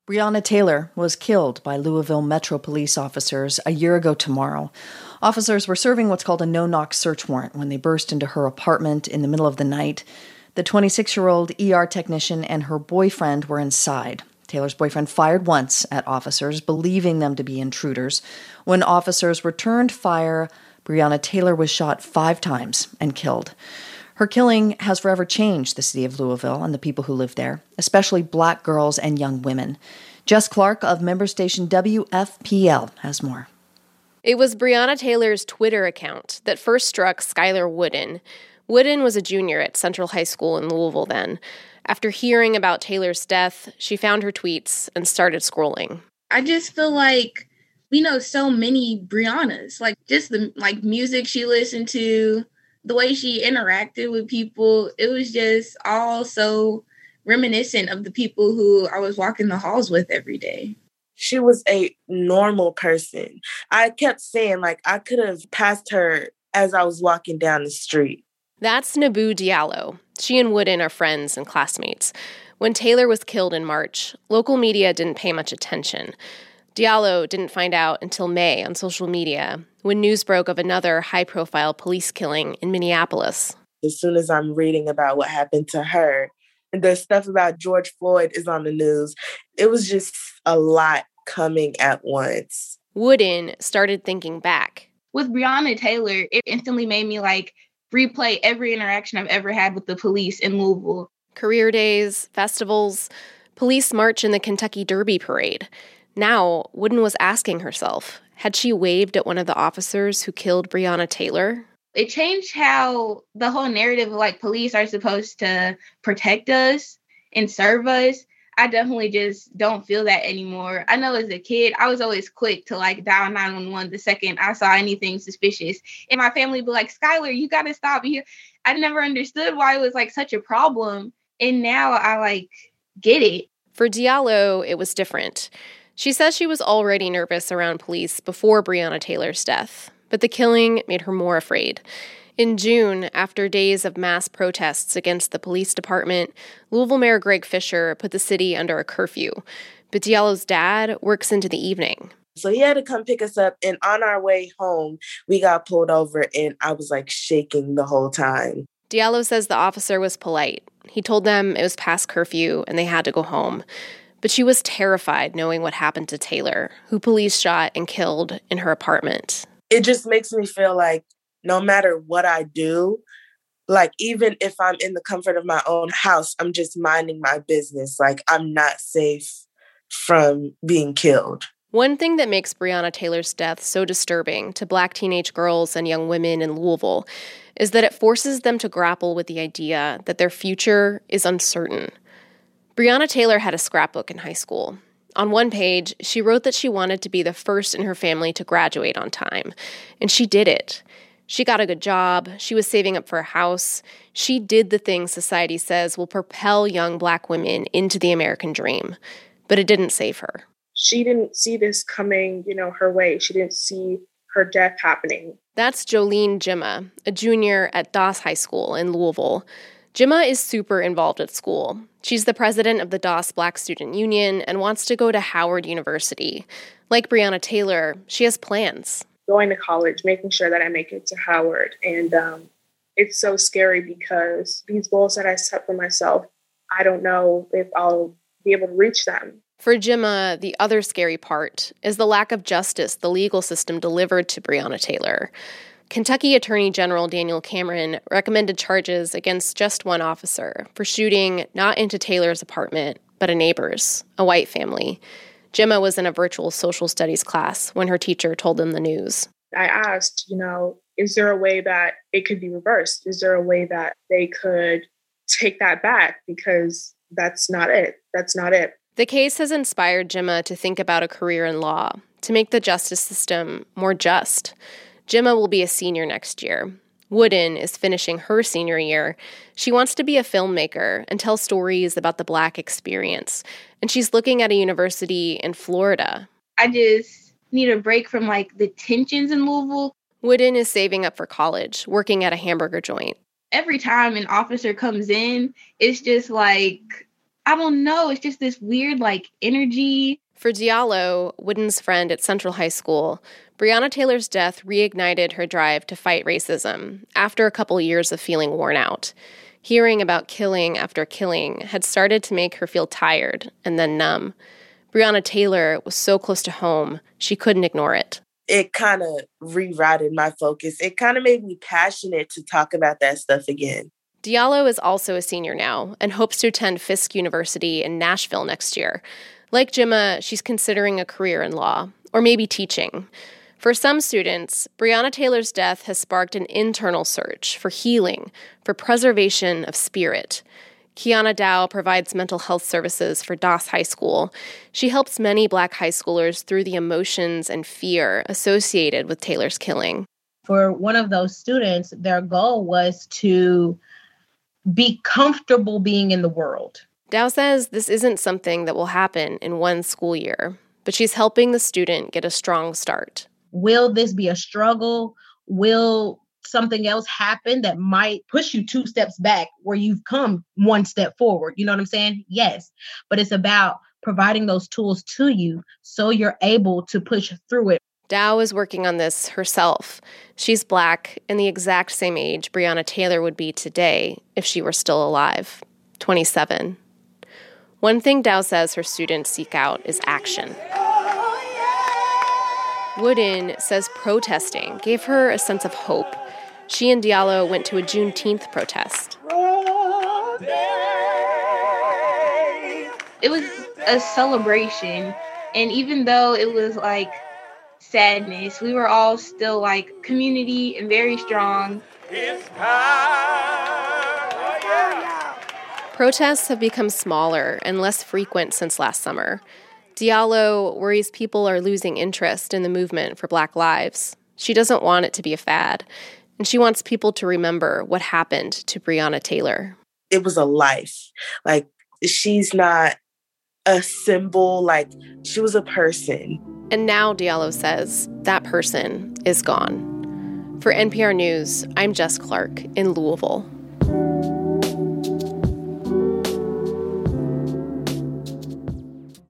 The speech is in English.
Breonna Taylor was killed by Louisville Metro police officers a year ago tomorrow. Officers were serving what's called a no-knock search warrant when they burst into her apartment in the middle of the night. The 26-year-old ER technician and her boyfriend were inside. Taylor's boyfriend fired once at officers, believing them to be intruders. When officers returned fire, Breonna Taylor was shot 5 times and killed. Her killing has forever changed the city of Louisville and the people who live there, especially black girls and young women. Jess Clark of member station WFPL has more. It was Breonna Taylor's Twitter account that first struck Skylar Wooden. Wooden was a junior at Central High School in Louisville then. After hearing about Taylor's death, she found her tweets and started scrolling. I just feel like we know so many Breonnas, like just the music she listened to, the way she interacted with people. It was just all so reminiscent of the people who I was walking the halls with every day. She was a normal person. I kept saying, I could have passed her as I was walking down the street. That's Naboo Diallo. She and Wooden are friends and classmates. When Taylor was killed in March, local media didn't pay much attention. Diallo didn't find out until May on social media, when news broke of another high-profile police killing in Minneapolis. As soon as I'm reading about what happened to her, and the stuff about George Floyd is on the news, it was just a lot coming at once. Wooden started thinking back. With Breonna Taylor, it instantly made me replay every interaction I've ever had with the police in Louisville. Career days, festivals, police march in the Kentucky Derby parade. Now, Wooden was asking herself, had she waved at one of the officers who killed Breonna Taylor? It changed how the whole narrative of police are supposed to protect us and serve us. I definitely just don't feel that anymore. I know as a kid, I was always quick to dial 911 the second I saw anything suspicious. And my family would be like, Skylar, you got to stop here. I never understood why it was such a problem. And now I get it. For Diallo, it was different. She says she was already nervous around police before Breonna Taylor's death, but the killing made her more afraid. In June, after days of mass protests against the police department, Louisville Mayor Greg Fisher put the city under a curfew. But Diallo's dad works into the evening. So he had to come pick us up, and on our way home, we got pulled over, and I was shaking the whole time. Diallo says the officer was polite. He told them it was past curfew and they had to go home. But she was terrified knowing what happened to Taylor, who police shot and killed in her apartment. It just makes me feel like no matter what I do, even if I'm in the comfort of my own house, I'm just minding my business. I'm not safe from being killed. One thing that makes Breonna Taylor's death so disturbing to Black teenage girls and young women in Louisville is that it forces them to grapple with the idea that their future is uncertain. Breonna Taylor had a scrapbook in high school. On one page, she wrote that she wanted to be the first in her family to graduate on time, and she did it. She got a good job, she was saving up for a house, she did the things society says will propel young Black women into the American dream, but it didn't save her. She didn't see this coming, her way. She didn't see her death happening. That's Jolene Jimma, a junior at Doss High School in Louisville. Jimma is super involved at school. She's the president of the Doss Black Student Union and wants to go to Howard University. Like Breonna Taylor, she has plans. Going to college, making sure that I make it to Howard. And it's so scary because these goals that I set for myself, I don't know if I'll be able to reach them. For Jimma, the other scary part is the lack of justice the legal system delivered to Breonna Taylor. Kentucky Attorney General Daniel Cameron recommended charges against just one officer for shooting not into Taylor's apartment, but a neighbor's, a white family. Jimma was in a virtual social studies class when her teacher told them the news. I asked, is there a way that it could be reversed? Is there a way that they could take that back? Because that's not it. That's not it. The case has inspired Jimma to think about a career in law, to make the justice system more just. Jimma will be a senior next year. Wooden is finishing her senior year. She wants to be a filmmaker and tell stories about the Black experience. And she's looking at a university in Florida. I just need a break from the tensions in Louisville. Wooden is saving up for college, working at a hamburger joint. Every time an officer comes in, it's just I don't know. It's just this weird, like, energy. For Diallo, Wooden's friend at Central High School, Breonna Taylor's death reignited her drive to fight racism after a couple years of feeling worn out. Hearing about killing after killing had started to make her feel tired and then numb. Breonna Taylor was so close to home, she couldn't ignore it. It kind of rerouted my focus. It kind of made me passionate to talk about that stuff again. Diallo is also a senior now and hopes to attend Fisk University in Nashville next year. Like Gemma, she's considering a career in law, or maybe teaching. For some students, Breonna Taylor's death has sparked an internal search for healing, for preservation of spirit. Kiana Dow provides mental health services for Doss High School. She helps many Black high schoolers through the emotions and fear associated with Taylor's killing. For one of those students, their goal was to be comfortable being in the world. Dow says this isn't something that will happen in one school year, but she's helping the student get a strong start. Will this be a struggle? Will something else happen that might push you 2 steps back where you've come 1 step forward? You know what I'm saying? Yes. But it's about providing those tools to you so you're able to push through it. Dow is working on this herself. She's Black and the exact same age Breonna Taylor would be today if she were still alive, 27. One thing Dow says her students seek out is action. Wooden says protesting gave her a sense of hope. She and Diallo went to a Juneteenth protest. It was a celebration, and even though it was like sadness, we were all still like community and very strong. Protests have become smaller and less frequent since last summer. Diallo worries people are losing interest in the movement for Black lives. She doesn't want it to be a fad, and she wants people to remember what happened to Breonna Taylor. It was a life. Like, she's not a symbol. Like, she was a person. And now, Diallo says, that person is gone. For NPR News, I'm Jess Clark in Louisville.